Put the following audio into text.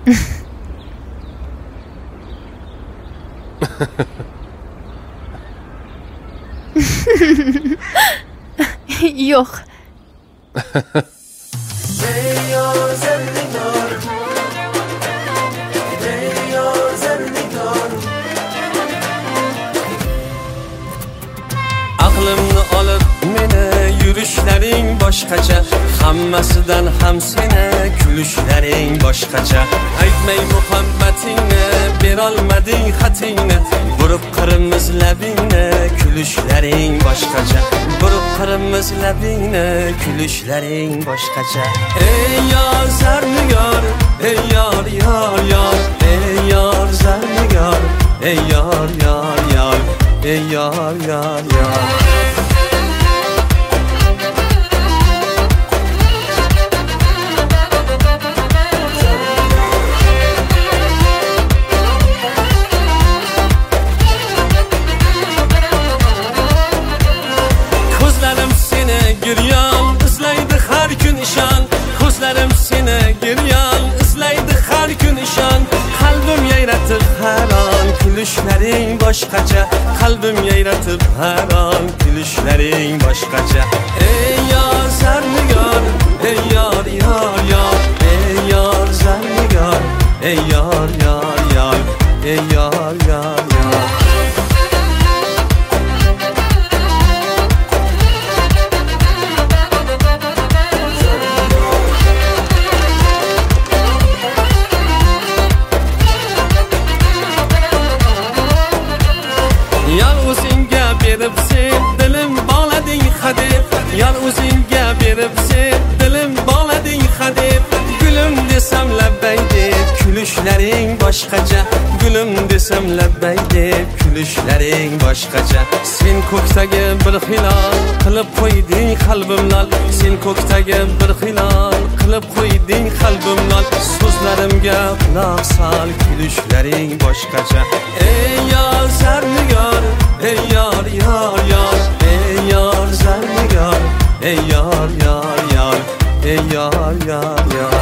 Yo'q. Aqlimni olib meni yurishlaring boshqacha, hammasidan ham seni kulishlaring boshqacha. Aytmay muhabbatingni, berolmading xatingni, burib qirimiz labingni, kulishlaring boshqacha. Burib qirimiz labingni, kulishlaring boshqacha. Ey yor zarnigar, ey yor yor yor, ey yor zarnigar, ey yor yor yor, ey yor yor yor. Ko'zlarim seni giryon izlaydi har kun ishon. Ko'zlarim seni giryon izlaydi har kun ishon. Qalbim yayratib har on kulishlaring boshqacha. Qalbim yayratib har on kulishlaring boshqacha. Ey yor zarnigar, ey yor yor yor, ey yor zarnigar, ey yor yor yor, ey yor yor yor. Yar o'zingga berib sen dilim bog'lading hadeb. Yar o'zingga berib sen dilim bog'lading hadeb. Gulim desam labbay deb kulishlaring boshqacha. Gulim desam labbay deb kulishlaring boshqacha. Sen ko'kdagi bir hilol qilib qo'yding qalbimlol. Sen ko'kdagi bir hilol qilib qo'yding qalbimlol. So'zlarimga quloq sol, kulishlaring boshqacha. Ey yor zarnigar, ey yor yor yor, ey yor zarnigar, ey yor yor yor, ey yor yor yor.